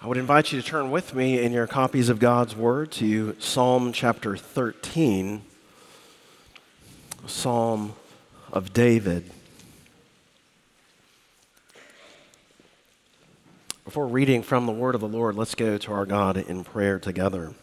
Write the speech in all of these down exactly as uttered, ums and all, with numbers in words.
I would invite you to turn with me in your copies of God's Word to Psalm chapter thirteen, Psalm of David. Before reading from the Word of the Lord, let's go to our God in prayer together.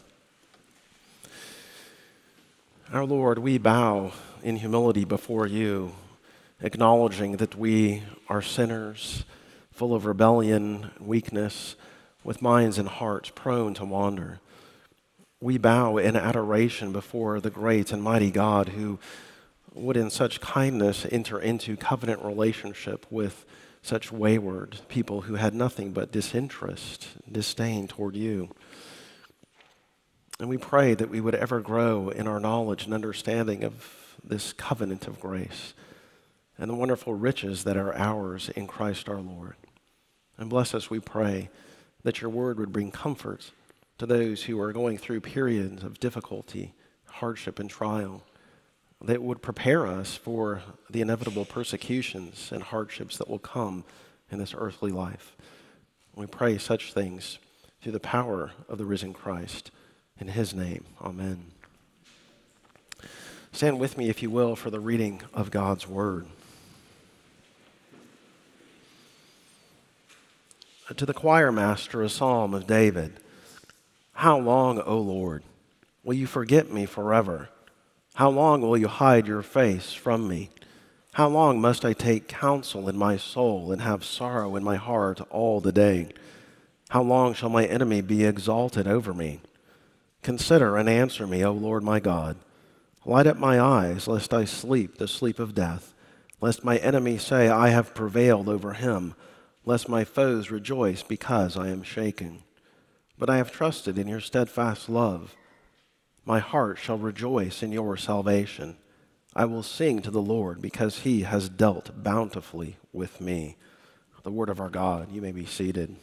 Our Lord, we bow in humility before you, acknowledging that we are sinners, full of rebellion, weakness, with minds and hearts prone to wander. We bow in adoration before the great and mighty God who would in such kindness enter into covenant relationship with such wayward people who had nothing but disinterest, disdain toward you. And we pray that we would ever grow in our knowledge and understanding of this covenant of grace and the wonderful riches that are ours in Christ our Lord. And bless us, we pray, that your word would bring comfort to those who are going through periods of difficulty, hardship, and trial, that it would prepare us for the inevitable persecutions and hardships that will come in this earthly life. We pray such things through the power of the risen Christ. In his name, amen. Stand with me, if you will, for the reading of God's word. To the choir master, a psalm of David. How long, O Lord, will you forget me forever? How long will you hide your face from me? How long must I take counsel in my soul and have sorrow in my heart all the day? How long shall my enemy be exalted over me? Consider and answer me, O Lord my God. Light up my eyes, lest I sleep the sleep of death, lest my enemy say, I have prevailed over him, lest my foes rejoice because I am shaken. But I have trusted in your steadfast love. My heart shall rejoice in your salvation. I will sing to the Lord because he has dealt bountifully with me. The word of our God. You may be seated.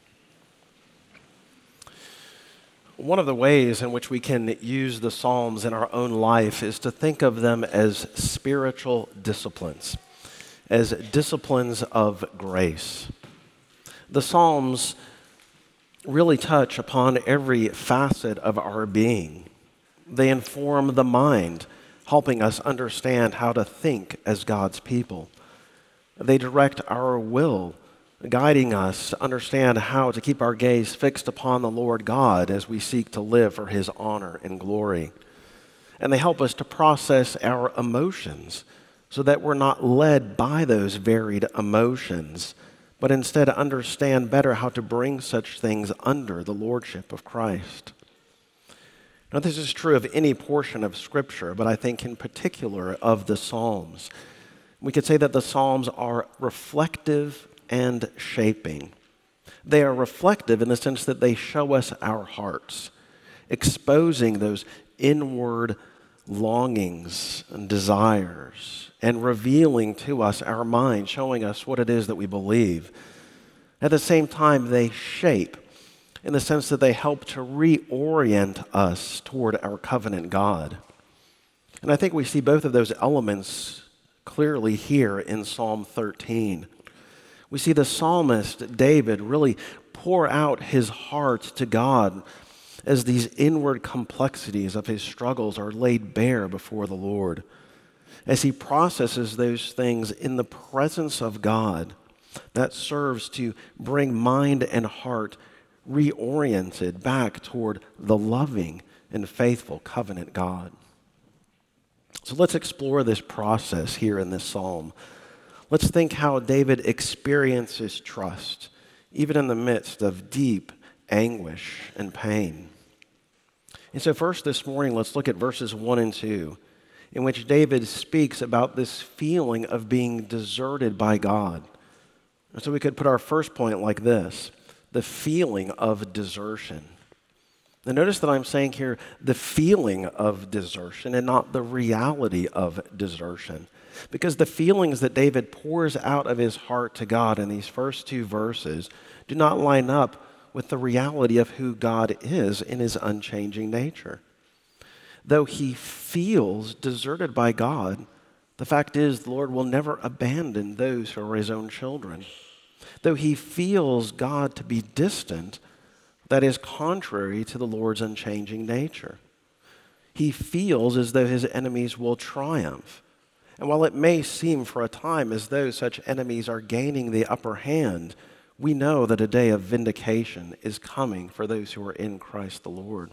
One of the ways in which we can use the Psalms in our own life is to think of them as spiritual disciplines, as disciplines of grace. The Psalms really touch upon every facet of our being. They inform the mind, helping us understand how to think as God's people. They direct our will, guiding us to understand how to keep our gaze fixed upon the Lord God as we seek to live for his honor and glory. And they help us to process our emotions so that we're not led by those varied emotions, but instead understand better how to bring such things under the lordship of Christ. Now, this is true of any portion of Scripture, but I think in particular of the Psalms. We could say that the Psalms are reflective and shaping. They are reflective in the sense that they show us our hearts, exposing those inward longings and desires, and revealing to us our mind, showing us what it is that we believe. At the same time, they shape in the sense that they help to reorient us toward our covenant God. And I think we see both of those elements clearly here in Psalm thirteen. We see the psalmist, David, really pour out his heart to God as these inward complexities of his struggles are laid bare before the Lord. As he processes those things in the presence of God, that serves to bring mind and heart reoriented back toward the loving and faithful covenant God. So let's explore this process here in this psalm. Let's think how David experiences trust, even in the midst of deep anguish and pain. And so first this morning, let's look at verses one and two, in which David speaks about this feeling of being deserted by God. And so we could put our first point like this: the feeling of desertion. Now notice that I'm saying here the feeling of desertion and not the reality of desertion. Because the feelings that David pours out of his heart to God in these first two verses do not line up with the reality of who God is in his unchanging nature. Though he feels deserted by God, the fact is the Lord will never abandon those who are his own children. Though he feels God to be distant, that is contrary to the Lord's unchanging nature. He feels as though his enemies will triumph. And while it may seem for a time as though such enemies are gaining the upper hand, we know that a day of vindication is coming for those who are in Christ the Lord.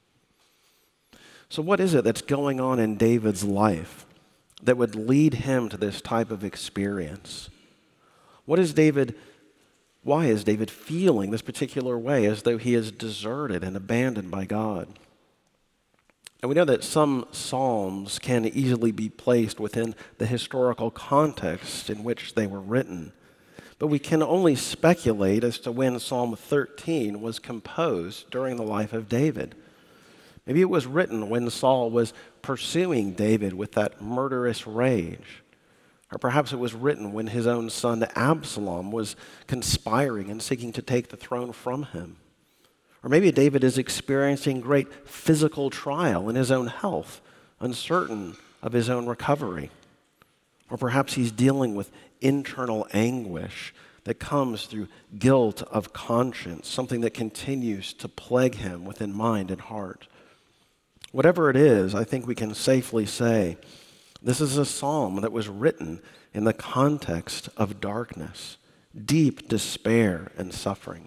So what is it that's going on in David's life that would lead him to this type of experience? What is David, why is David feeling this particular way as though he is deserted and abandoned by God? And we know that some psalms can easily be placed within the historical context in which they were written. But we can only speculate as to when Psalm thirteen was composed during the life of David. Maybe it was written when Saul was pursuing David with that murderous rage. Or perhaps it was written when his own son Absalom was conspiring and seeking to take the throne from him. Or maybe David is experiencing great physical trial in his own health, uncertain of his own recovery. Or perhaps he's dealing with internal anguish that comes through guilt of conscience, something that continues to plague him within mind and heart. Whatever it is, I think we can safely say this is a psalm that was written in the context of darkness, deep despair and suffering.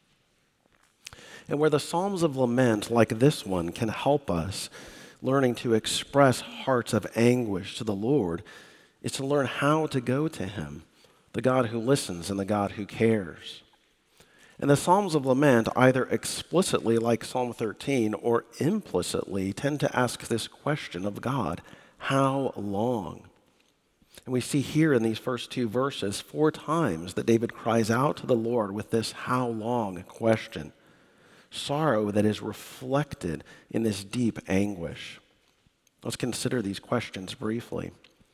And where the Psalms of Lament, like this one, can help us learning to express hearts of anguish to the Lord, is to learn how to go to Him, the God who listens and the God who cares. And the Psalms of Lament, either explicitly, like Psalm thirteen, or implicitly, tend to ask this question of God: how long? And we see here in these first two verses four times that David cries out to the Lord with this "how long" question. Sorrow that is reflected in this deep anguish. Let's consider these questions briefly.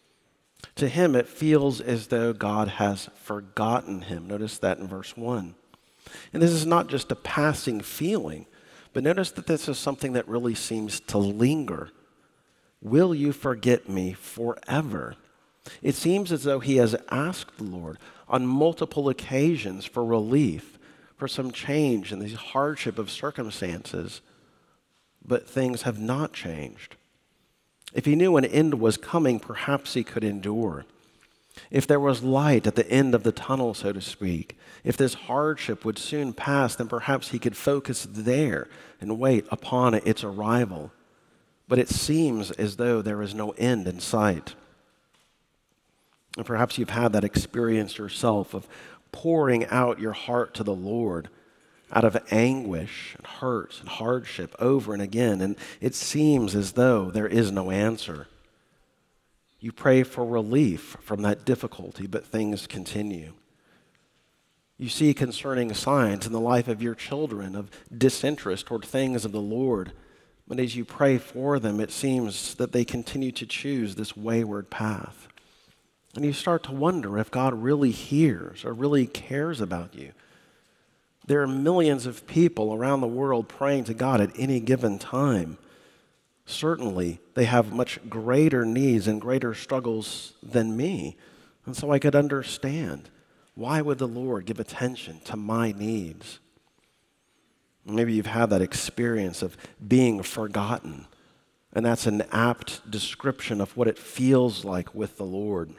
To him, it feels as though God has forgotten him. Notice that in verse one. And this is not just a passing feeling, but notice that this is something that really seems to linger. Will you forget me forever? It seems as though he has asked the Lord on multiple occasions for relief, for some change in the hardship of circumstances, but things have not changed. If he knew an end was coming, perhaps he could endure. If there was light at the end of the tunnel, so to speak, if this hardship would soon pass, then perhaps he could focus there and wait upon its arrival. But it seems as though there is no end in sight. And perhaps you've had that experience yourself of pouring out your heart to the Lord out of anguish and hurt and hardship over and again, and it seems as though there is no answer. You pray for relief from that difficulty, but things continue. You see concerning signs in the life of your children of disinterest toward things of the Lord, but as you pray for them, it seems that they continue to choose this wayward path. And you start to wonder if God really hears or really cares about you. There are millions of people around the world praying to God at any given time. Certainly, they have much greater needs and greater struggles than me. And so I could understand, why would the Lord give attention to my needs? Maybe you've had that experience of being forgotten, and that's an apt description of what it feels like with the Lord.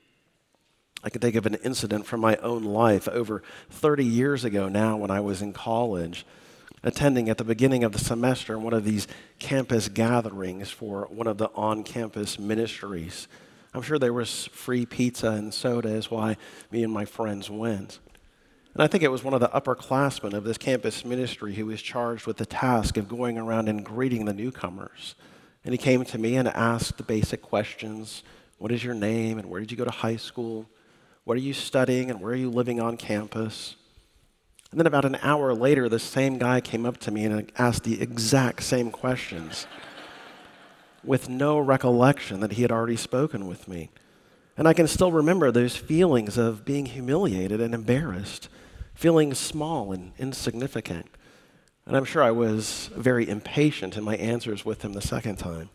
I can think of an incident from my own life over thirty years ago now when I was in college, attending at the beginning of the semester one of these campus gatherings for one of the on-campus ministries. I'm sure there was free pizza and soda is why me and my friends went. And I think it was one of the upperclassmen of this campus ministry who was charged with the task of going around and greeting the newcomers. And he came to me and asked the basic questions: what is your name and where did you go to high school? What are you studying and where are you living on campus? And then about an hour later, the same guy came up to me and asked the exact same questions with no recollection that he had already spoken with me. And I can still remember those feelings of being humiliated and embarrassed, feeling small and insignificant. And I'm sure I was very impatient in my answers with him the second time.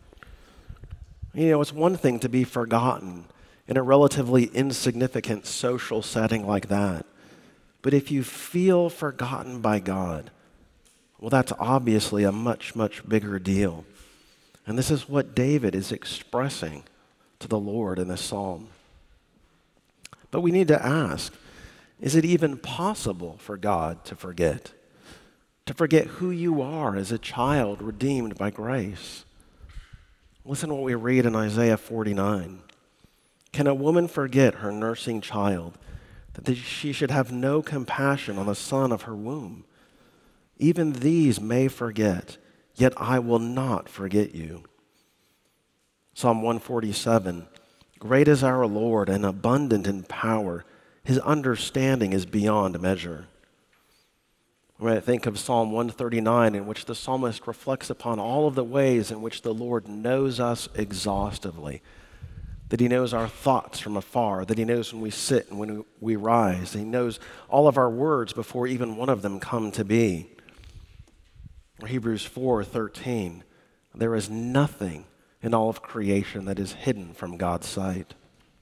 You know, it's one thing to be forgotten in a relatively insignificant social setting like that. But if you feel forgotten by God, Well, that's obviously a much, much bigger deal. And this is what David is expressing to the Lord in this psalm. But we need to ask, is it even possible for God to forget? To forget who you are as a child redeemed by grace? Listen to what we read in Isaiah forty-nine. Can a woman forget her nursing child, that she should have no compassion on the son of her womb? Even these may forget, yet I will not forget you. Psalm one forty-seven, great is our Lord and abundant in power. His understanding is beyond measure. When I think of Psalm one thirty-nine, in which the psalmist reflects upon all of the ways in which the Lord knows us exhaustively, that he knows our thoughts from afar, that he knows when we sit and when we rise, that he knows all of our words before even one of them come to be. Or Hebrews four thirteen, there is nothing in all of creation that is hidden from God's sight.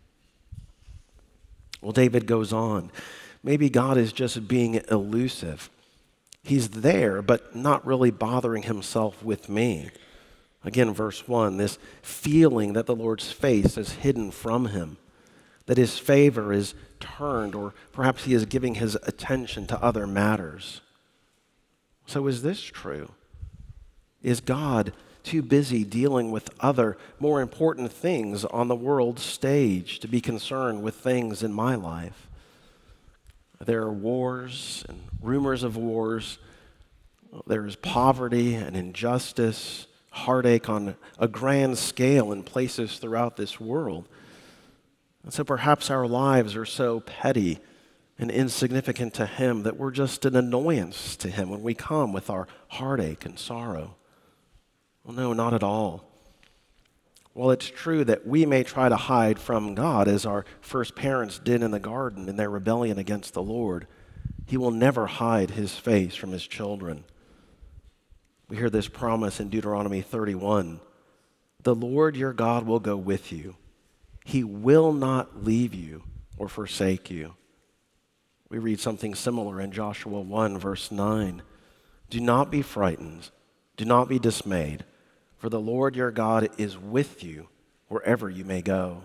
Well, David goes on. Maybe God is just being elusive. He's there, but not really bothering himself with me. Again, verse one, this feeling that the Lord's face is hidden from him, that his favor is turned, or perhaps he is giving his attention to other matters. So is this true? Is God too busy dealing with other, more important things on the world's stage to be concerned with things in my life? There are wars and rumors of wars. There is poverty and injustice, heartache on a grand scale in places throughout this world. And so perhaps our lives are so petty and insignificant to him that we're just an annoyance to him when we come with our heartache and sorrow. Well, no, not at all. While it's true that we may try to hide from God, as our first parents did in the garden in their rebellion against the Lord, he will never hide his face from his children. We hear this promise in Deuteronomy thirty-one. The Lord your God will go with you. He will not leave you or forsake you. We read something similar in Joshua one, verse nine. Do not be frightened. Do not be dismayed. For the Lord your God is with you wherever you may go.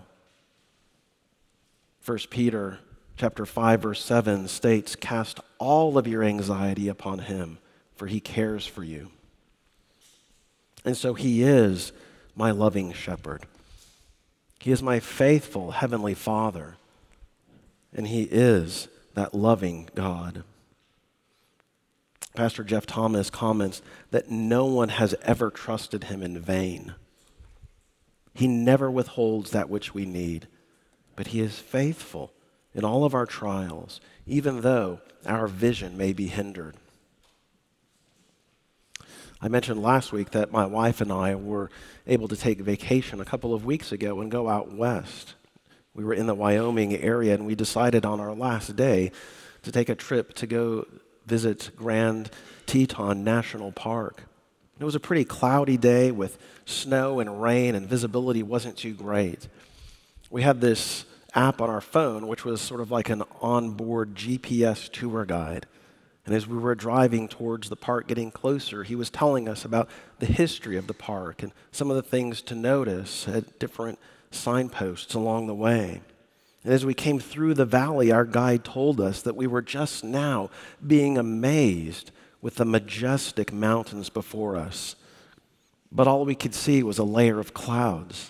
First Peter chapter five, verse seven states, cast all of your anxiety upon him, for he cares for you. And so he is my loving shepherd. He is my faithful heavenly Father, and he is that loving God. Pastor Jeff Thomas comments that no one has ever trusted him in vain. He never withholds that which we need, but he is faithful in all of our trials, even though our vision may be hindered. I mentioned last week that my wife and I were able to take vacation a couple of weeks ago and go out west. We were in the Wyoming area, and we decided on our last day to take a trip to go visit Grand Teton National Park. It was a pretty cloudy day with snow and rain, and visibility wasn't too great. We had this app on our phone, which was sort of like an onboard G P S tour guide. And as we were driving towards the park, getting closer, he was telling us about the history of the park and some of the things to notice at different signposts along the way. And as we came through the valley, our guide told us that we were just now being amazed with the majestic mountains before us. But all we could see was a layer of clouds.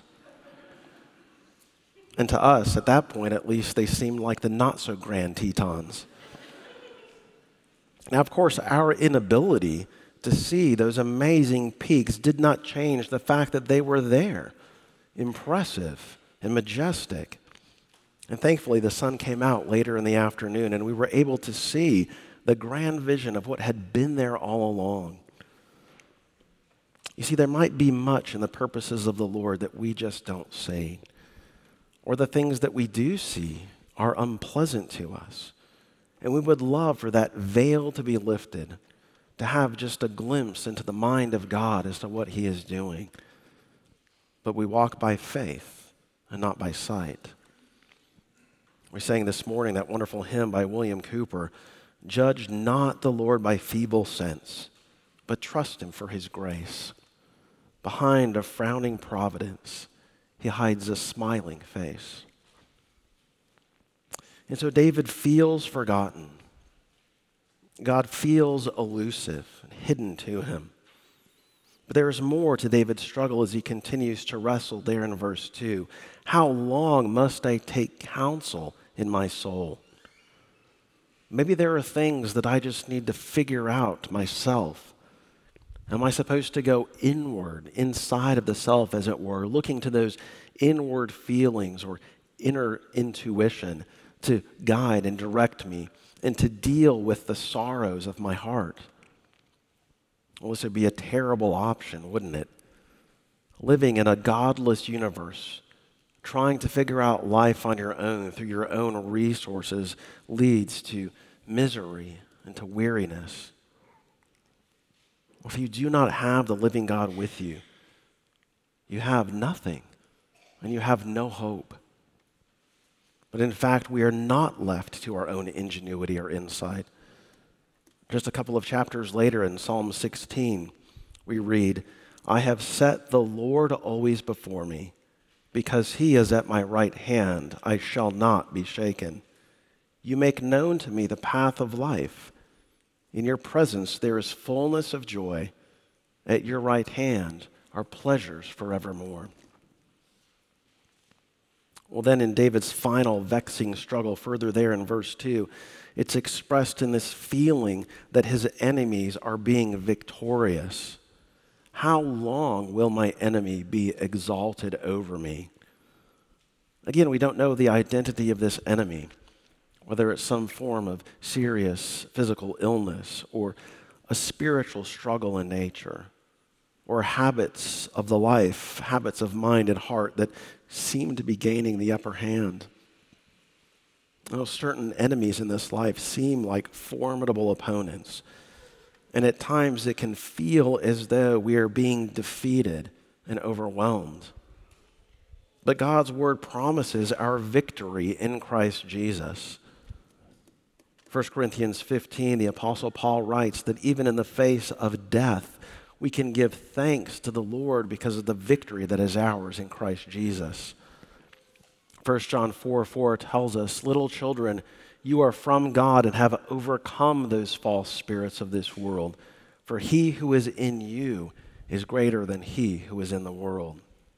And to us, at that point at least, they seemed like the not-so-grand Tetons. Now, of course, our inability to see those amazing peaks did not change the fact that they were there, impressive and majestic. And thankfully, the sun came out later in the afternoon, and we were able to see the grand vision of what had been there all along. You see, there might be much in the purposes of the Lord that we just don't see, or the things that we do see are unpleasant to us. And we would love for that veil to be lifted, to have just a glimpse into the mind of God as to what he is doing. But we walk by faith and not by sight. We sang this morning that wonderful hymn by William Cooper, judge not the Lord by feeble sense, but trust him for his grace. Behind a frowning providence, he hides a smiling face. And so David feels forgotten. God feels elusive and hidden to him. But there is more to David's struggle as he continues to wrestle there in verse two. How long must I take counsel in my soul? Maybe there are things that I just need to figure out myself. Am I supposed to go inward, inside of the self, as it were, looking to those inward feelings or inner intuition to guide and direct me and to deal with the sorrows of my heart? Well, this would be a terrible option, wouldn't it? Living in a godless universe, trying to figure out life on your own through your own resources leads to misery and to weariness. If you do not have the living God with you, you have nothing and you have no hope. But in fact, we are not left to our own ingenuity or insight. Just a couple of chapters later in Psalm sixteen, we read, I have set the Lord always before me. Because he is at my right hand, I shall not be shaken. You make known to me the path of life. In your presence there is fullness of joy. At your right hand are pleasures forevermore. Well, then in David's final vexing struggle further there in verse two, it's expressed in this feeling that his enemies are being victorious. How long will my enemy be exalted over me? Again, we don't know the identity of this enemy, whether it's some form of serious physical illness or a spiritual struggle in nature, or habits of the life, habits of mind and heart that seem to be gaining the upper hand. You know, certain enemies in this life seem like formidable opponents, and at times it can feel as though we are being defeated and overwhelmed. But God's word promises our victory in Christ Jesus. First Corinthians fifteen, the Apostle Paul writes that even in the face of death, we can give thanks to the Lord because of the victory that is ours in Christ Jesus. First John four four tells us, little children, you are from God and have overcome those false spirits of this world. For he who is in you is greater than he who is in the world.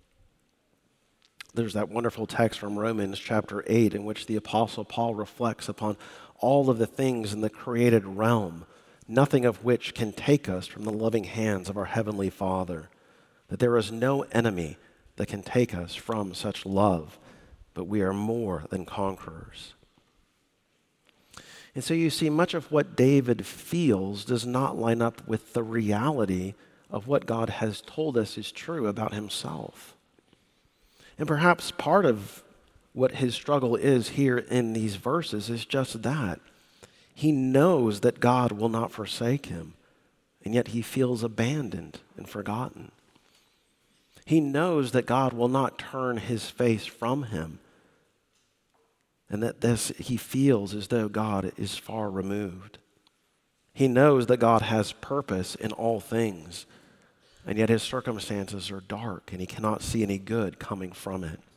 There's that wonderful text from Romans chapter eight in which the Apostle Paul reflects upon all of the things in the created realm, nothing of which can take us from the loving hands of our Heavenly Father, that there is no enemy that can take us from such love, but we are more than conquerors. And so you see, much of what David feels does not line up with the reality of what God has told us is true about himself. And perhaps part of what his struggle is here in these verses is just that. He knows that God will not forsake him, and yet he feels abandoned and forgotten. He knows that God will not turn his face from him, and that this he feels as though God is far removed. He knows that God has purpose in all things, and yet his circumstances are dark, and he cannot see any good coming from it.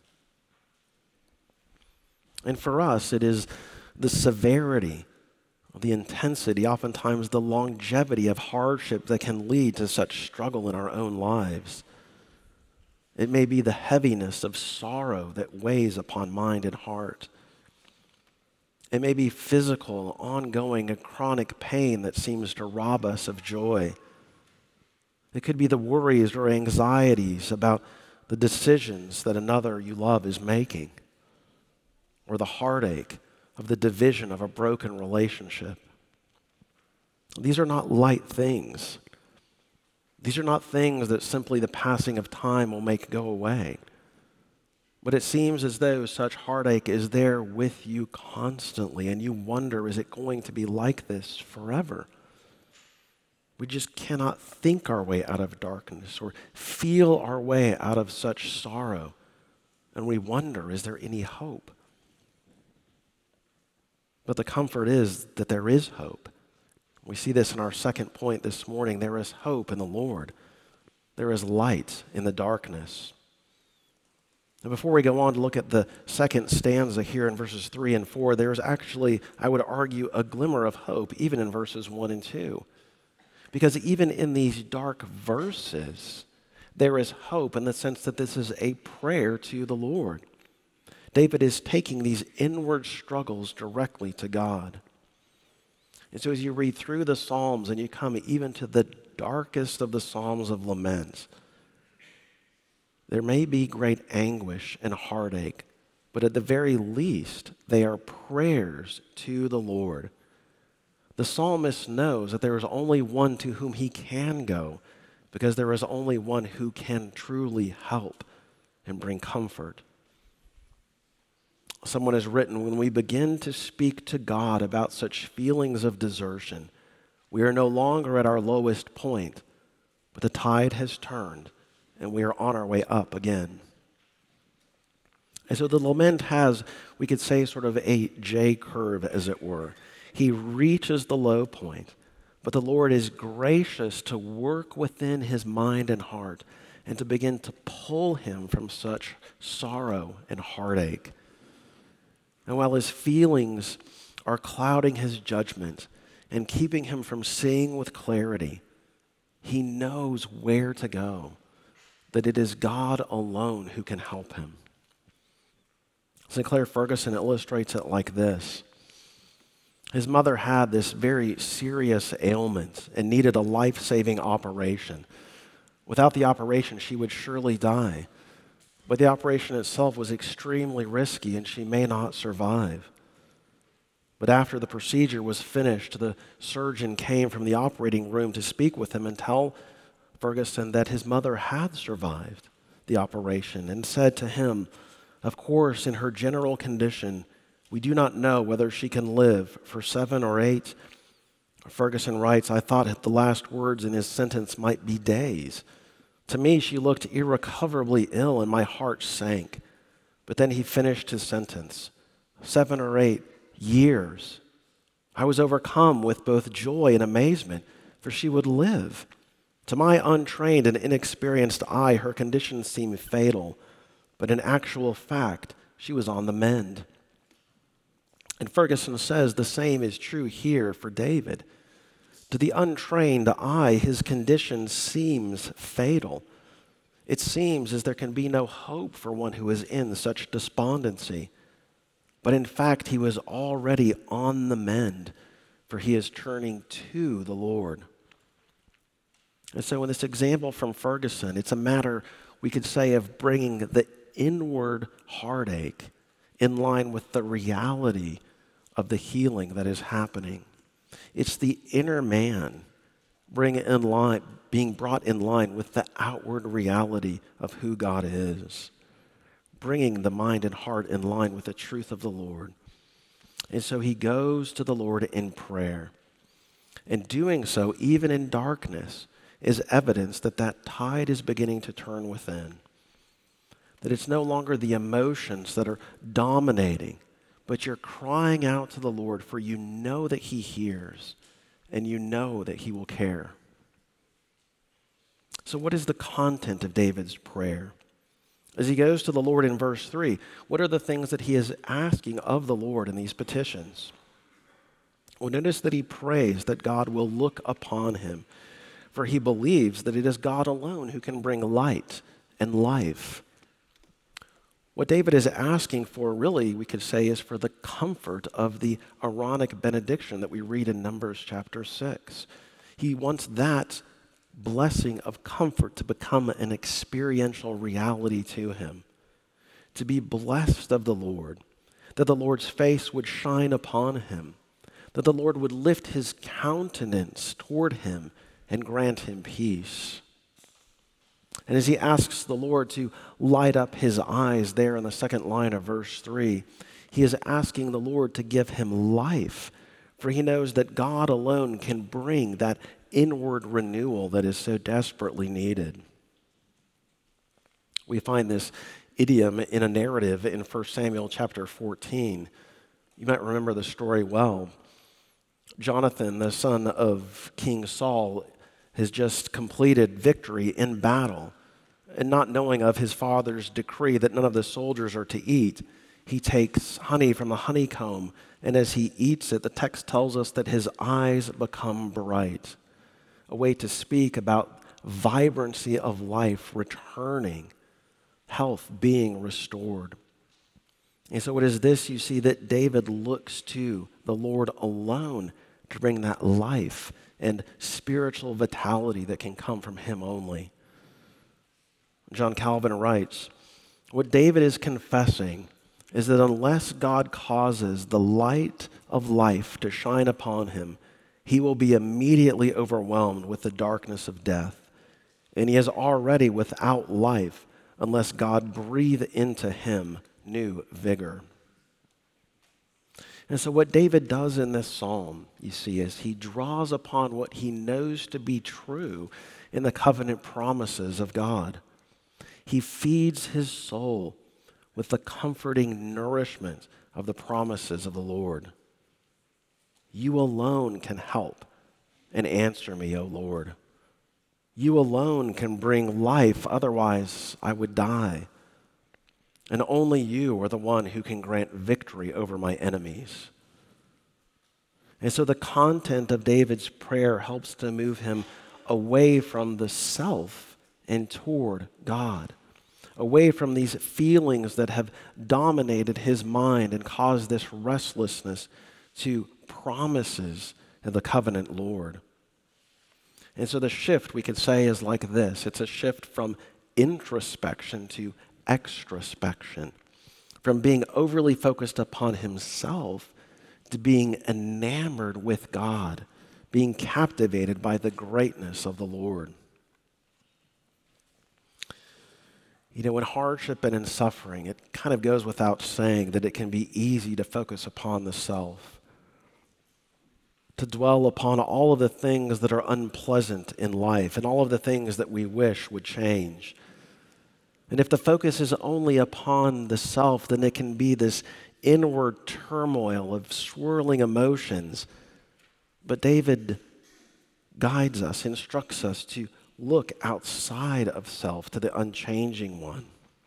And for us, it is the severity, the intensity, oftentimes the longevity of hardship that can lead to such struggle in our own lives. It may be the heaviness of sorrow that weighs upon mind and heart. It may be physical, ongoing, and chronic pain that seems to rob us of joy. It could be the worries or anxieties about the decisions that another you love is making, or the heartache of the division of a broken relationship. These are not light things. These are not things that simply the passing of time will make go away. But it seems as though such heartache is there with you constantly, and you wonder, is it going to be like this forever? We just cannot think our way out of darkness or feel our way out of such sorrow. And we wonder, is there any hope? But the comfort is that there is hope. We see this in our second point this morning. There is hope in the Lord. There is light in the darkness. And before we go on to look at the second stanza here in verses three and four, there's actually, I would argue, a glimmer of hope even in verses one and two. Because even in these dark verses, there is hope in the sense that this is a prayer to the Lord. David is taking these inward struggles directly to God. And so as you read through the Psalms and you come even to the darkest of the Psalms of laments, there may be great anguish and heartache, but at the very least, they are prayers to the Lord. The psalmist knows that there is only one to whom he can go, because there is only one who can truly help and bring comfort. Someone has written, when we begin to speak to God about such feelings of desertion, we are no longer at our lowest point, but the tide has turned and we are on our way up again. And so the lament has, we could say, sort of a J curve, as it were. He reaches the low point, but the Lord is gracious to work within his mind and heart and to begin to pull him from such sorrow and heartache. And while his feelings are clouding his judgment and keeping him from seeing with clarity, he knows where to go, that it is God alone who can help him. Sinclair Ferguson illustrates it like this. His mother had this very serious ailment and needed a life-saving operation. Without the operation, she would surely die. But the operation itself was extremely risky and she may not survive. But after the procedure was finished, the surgeon came from the operating room to speak with him and tell Ferguson that his mother had survived the operation and said to him, "Of course, in her general condition, we do not know whether she can live for seven or eight." Ferguson writes, "I thought the last words in his sentence might be days. To me, she looked irrecoverably ill and my heart sank." But then he finished his sentence, "Seven or eight years." I was overcome with both joy and amazement, for she would live. To my untrained and inexperienced eye, her condition seemed fatal, but in actual fact, she was on the mend. And Ferguson says the same is true here for David. To the untrained eye, his condition seems fatal. It seems as there can be no hope for one who is in such despondency. But in fact, he was already on the mend, for he is turning to the Lord. And so in this example from Ferguson, it's a matter, we could say, of bringing the inward heartache in line with the reality of the healing that is happening. It's the inner man bring in line, being brought in line with the outward reality of who God is, bringing the mind and heart in line with the truth of the Lord. And so he goes to the Lord in prayer. And doing so, even in darkness, is evidence that that tide is beginning to turn within. That it's no longer the emotions that are dominating, but you're crying out to the Lord, for you know that he hears and you know that he will care. So what is the content of David's prayer? As he goes to the Lord in verse three, what are the things that he is asking of the Lord in these petitions? Well, notice that he prays that God will look upon him, for he believes that it is God alone who can bring light and life. What David is asking for, really, we could say, is for the comfort of the Aaronic benediction that we read in Numbers chapter six. He wants that blessing of comfort to become an experiential reality to him, to be blessed of the Lord, that the Lord's face would shine upon him, that the Lord would lift his countenance toward him and grant him peace. And as he asks the Lord to light up his eyes there in the second line of verse three, he is asking the Lord to give him life, for he knows that God alone can bring that inward renewal that is so desperately needed. We find this idiom in a narrative in First Samuel chapter fourteen. You might remember the story well. Jonathan, the son of King Saul, has just completed victory in battle, and not knowing of his father's decree that none of the soldiers are to eat, he takes honey from the honeycomb, and as he eats it, the text tells us that his eyes become bright, a way to speak about vibrancy of life returning, health being restored. And so it is this you see that David looks to the Lord alone to bring that life and spiritual vitality that can come from him only. John Calvin writes, what David is confessing is that unless God causes the light of life to shine upon him, he will be immediately overwhelmed with the darkness of death. And he is already without life unless God breathe into him new vigor. And so what David does in this psalm, you see, is he draws upon what he knows to be true in the covenant promises of God. He feeds his soul with the comforting nourishment of the promises of the Lord. You alone can help and answer me, O Lord. You alone can bring life, otherwise I would die. And only you are the one who can grant victory over my enemies. And so the content of David's prayer helps to move him away from the self and toward God, away from these feelings that have dominated his mind and caused this restlessness to promises of the covenant Lord. And so the shift, we could say, is like this. It's a shift from introspection to extrospection, from being overly focused upon himself to being enamored with God, being captivated by the greatness of the Lord. You know, in hardship and in suffering, it kind of goes without saying that it can be easy to focus upon the self, to dwell upon all of the things that are unpleasant in life and all of the things that we wish would change. And if the focus is only upon the self, then it can be this inward turmoil of swirling emotions. But David guides us, instructs us to look outside of self to the unchanging one.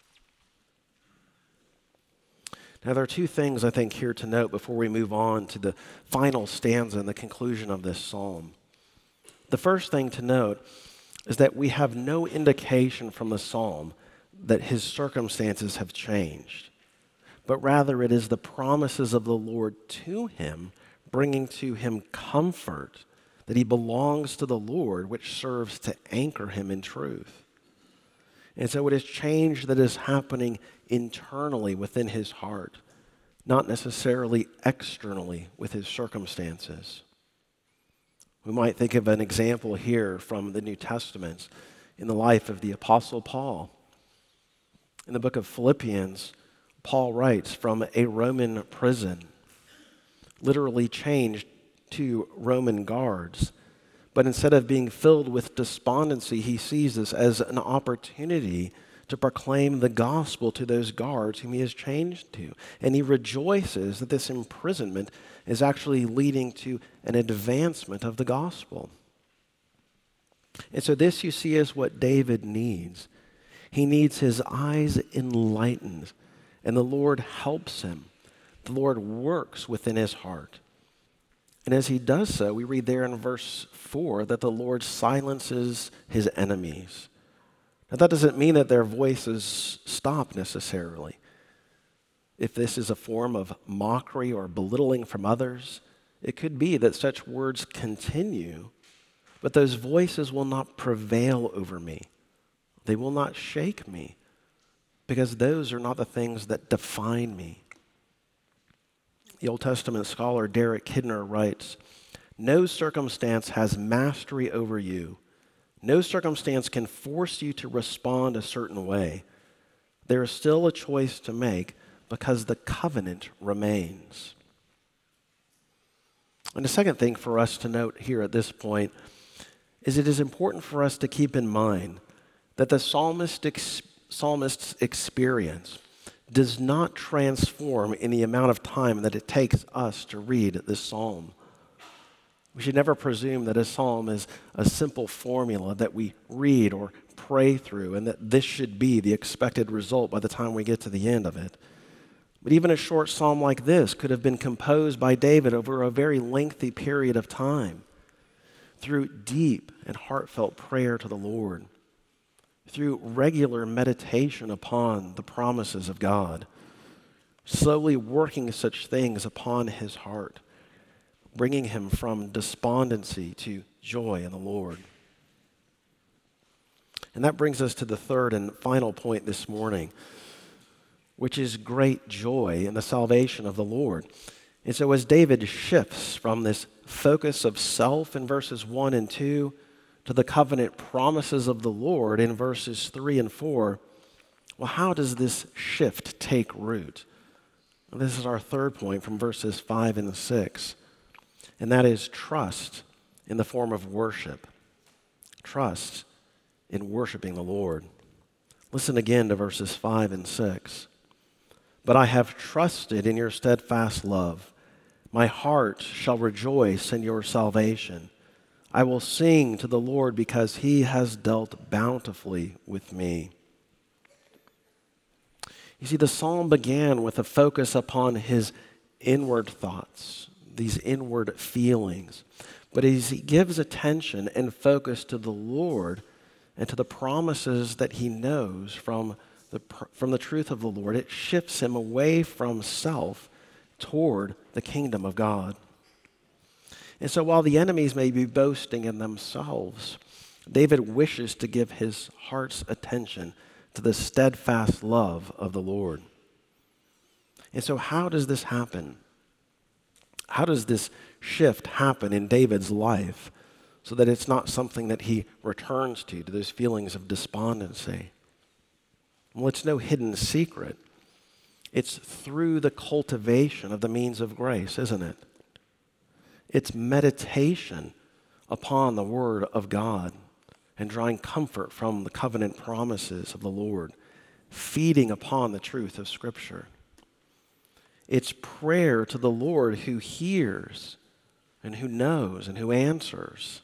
Now, there are two things I think here to note before we move on to the final stanza and the conclusion of this psalm. The first thing to note is that we have no indication from the psalm that his circumstances have changed, but rather it is the promises of the Lord to him, bringing to him comfort that he belongs to the Lord, which serves to anchor him in truth. And so it is change that is happening internally within his heart, not necessarily externally with his circumstances. We might think of an example here from the New Testament in the life of the Apostle Paul. In the book of Philippians, Paul writes from a Roman prison, literally changed to Roman guards. But instead of being filled with despondency, he sees this as an opportunity to proclaim the gospel to those guards whom he has changed to. And he rejoices that this imprisonment is actually leading to an advancement of the gospel. And so this, you see, is what David needs. He needs his eyes enlightened, and the Lord helps him. The Lord works within his heart. And as he does so, we read there in verse four that the Lord silences his enemies. Now, that doesn't mean that their voices stop necessarily. If this is a form of mockery or belittling from others, it could be that such words continue, but those voices will not prevail over me. They will not shake me, because those are not the things that define me. The Old Testament scholar Derek Kidner writes, "No circumstance has mastery over you. No circumstance can force you to respond a certain way. There is still a choice to make because the covenant remains." And the second thing for us to note here at this point is it is important for us to keep in mind that the psalmist ex- psalmist's experience does not transform in the amount of time that it takes us to read this psalm. We should never presume that a psalm is a simple formula that we read or pray through and that this should be the expected result by the time we get to the end of it. But even a short psalm like this could have been composed by David over a very lengthy period of time through deep and heartfelt prayer to the Lord, through regular meditation upon the promises of God, slowly working such things upon his heart, bringing him from despondency to joy in the Lord. And that brings us to the third and final point this morning, which is great joy in the salvation of the Lord. And so as David shifts from this focus of self in verses one and two to the covenant promises of the Lord in verses three and four, well, how does this shift take root? Well, this is our third point from verses five and six, and that is trust in the form of worship. Trust in worshiping the Lord. Listen again to verses five and six. But I have trusted in your steadfast love. My heart shall rejoice in your salvation. I will sing to the Lord because he has dealt bountifully with me. You see, the psalm began with a focus upon his inward thoughts, these inward feelings. But as he gives attention and focus to the Lord and to the promises that he knows from the, from the truth of the Lord, it shifts him away from self toward the kingdom of God. And so while the enemies may be boasting in themselves, David wishes to give his heart's attention to the steadfast love of the Lord. And so how does this happen? How does this shift happen in David's life so that it's not something that he returns to, to those feelings of despondency? Well, it's no hidden secret. It's through the cultivation of the means of grace, isn't it? It's meditation upon the Word of God and drawing comfort from the covenant promises of the Lord, feeding upon the truth of Scripture. It's prayer to the Lord who hears and who knows and who answers.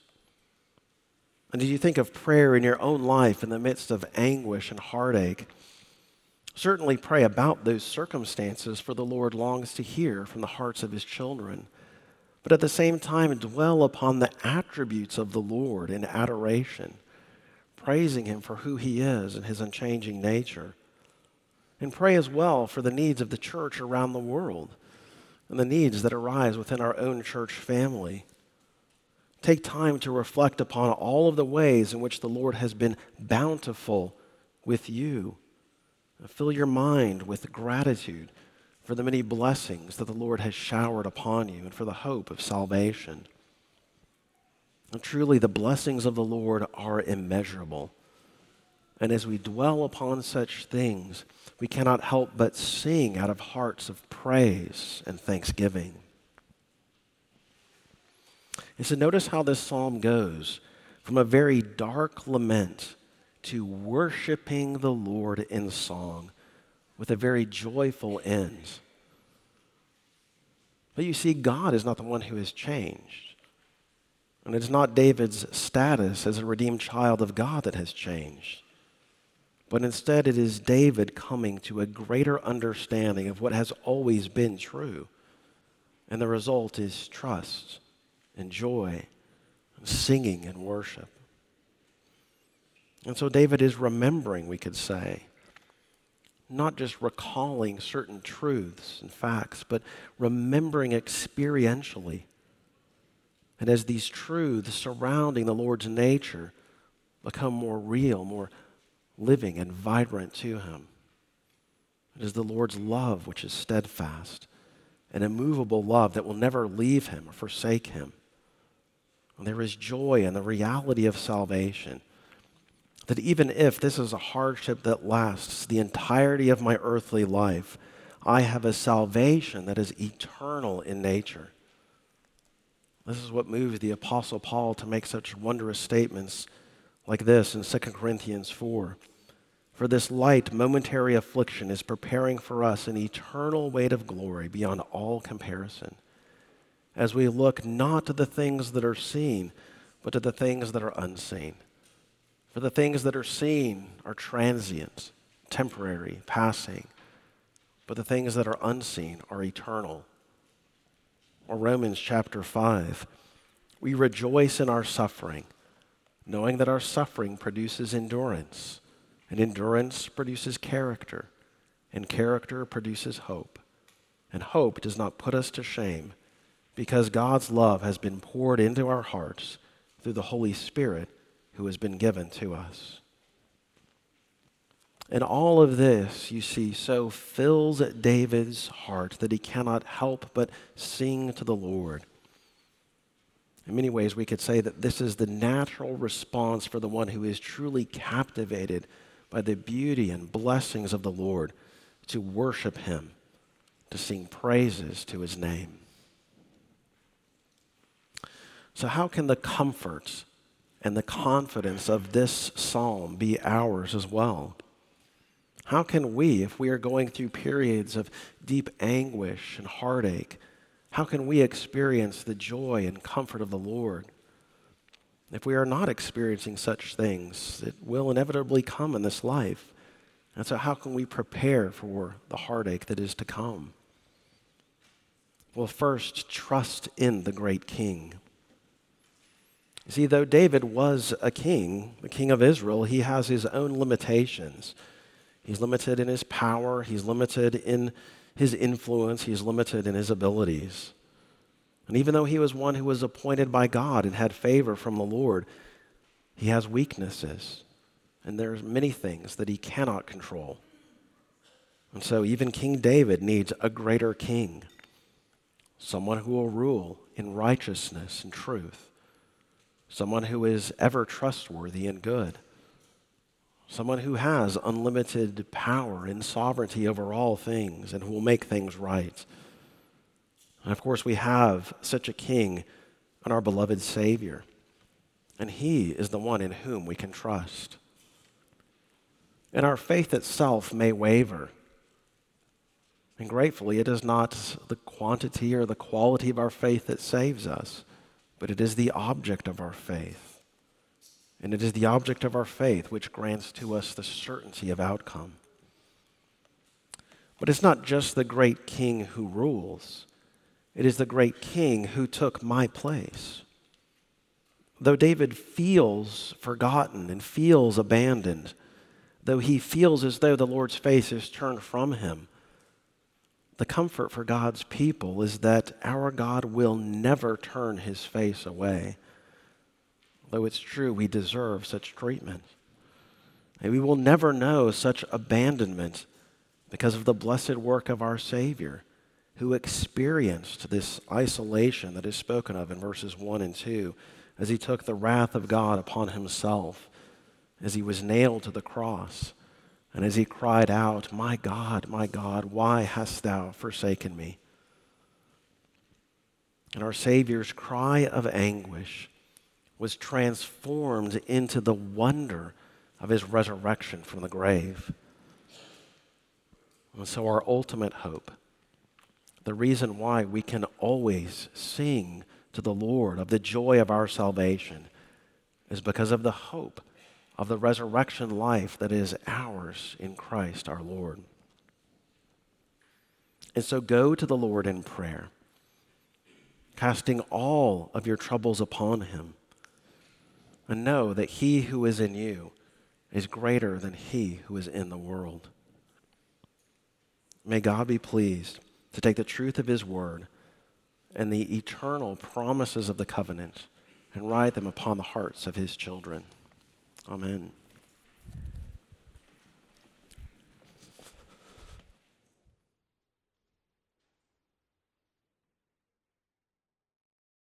And as you think of prayer in your own life in the midst of anguish and heartache, certainly pray about those circumstances, for the Lord longs to hear from the hearts of his children. But at the same time, dwell upon the attributes of the Lord in adoration, praising him for who he is and his unchanging nature. And pray as well for the needs of the church around the world and the needs that arise within our own church family. Take time to reflect upon all of the ways in which the Lord has been bountiful with you. Fill your mind with gratitude for the many blessings that the Lord has showered upon you and for the hope of salvation. And truly, the blessings of the Lord are immeasurable. And as we dwell upon such things, we cannot help but sing out of hearts of praise and thanksgiving. And so notice how this psalm goes from a very dark lament to worshiping the Lord in song with a very joyful end. But you see, God is not the one who has changed. And it's not David's status as a redeemed child of God that has changed. But instead it is David coming to a greater understanding of what has always been true. And the result is trust and joy and singing and worship. And so David is remembering, we could say, not just recalling certain truths and facts, but remembering experientially. And as these truths surrounding the Lord's nature become more real, more living and vibrant to him, it is the Lord's love which is steadfast, an immovable love that will never leave him or forsake him. And there is joy in the reality of salvation, that even if this is a hardship that lasts the entirety of my earthly life, I have a salvation that is eternal in nature. This is what moves the Apostle Paul to make such wondrous statements like this in Second Corinthians four. For this light momentary affliction is preparing for us an eternal weight of glory beyond all comparison, as we look not to the things that are seen, but to the things that are unseen. For the things that are seen are transient, temporary, passing, but the things that are unseen are eternal. Or Romans chapter five, we rejoice in our suffering, knowing that our suffering produces endurance, and endurance produces character, and character produces hope. And hope does not put us to shame, because God's love has been poured into our hearts through the Holy Spirit who has been given to us. And all of this, you see, so fills David's heart that he cannot help but sing to the Lord. In many ways, we could say that this is the natural response for the one who is truly captivated by the beauty and blessings of the Lord, to worship him, to sing praises to his name. So how can the comfort and the confidence of this psalm be ours as well? How can we, if we are going through periods of deep anguish and heartache, how can we experience the joy and comfort of the Lord? If we are not experiencing such things, it will inevitably come in this life. And so how can we prepare for the heartache that is to come? Well, first, trust in the great King. You see, though David was a king, the king of Israel, he has his own limitations. He's limited in his power, he's limited in his influence, he's limited in his abilities. And even though he was one who was appointed by God and had favor from the Lord, he has weaknesses. And there's many things that he cannot control. And so even King David needs a greater king, someone who will rule in righteousness and truth, someone who is ever trustworthy and good, someone who has unlimited power and sovereignty over all things and who will make things right. And of course, we have such a king in our beloved Savior, and he is the one in whom we can trust. And our faith itself may waver. And gratefully, it is not the quantity or the quality of our faith that saves us, but it is the object of our faith. And it is the object of our faith which grants to us the certainty of outcome. But it's not just the great King who rules. It is the great King who took my place. Though David feels forgotten and feels abandoned, though he feels as though the Lord's face is turned from him, the comfort for God's people is that our God will never turn his face away. Though it's true we deserve such treatment. And we will never know such abandonment because of the blessed work of our Savior, who experienced this isolation that is spoken of in verses one and two, as he took the wrath of God upon himself, as he was nailed to the cross, and as he cried out, "My God, my God, why hast thou forsaken me?" And our Savior's cry of anguish was transformed into the wonder of his resurrection from the grave. And so our ultimate hope, the reason why we can always sing to the Lord of the joy of our salvation, is because of the hope of the resurrection life that is ours in Christ our Lord. And so go to the Lord in prayer, casting all of your troubles upon him, and know that he who is in you is greater than he who is in the world. May God be pleased to take the truth of his word and the eternal promises of the covenant and write them upon the hearts of his children. Amen.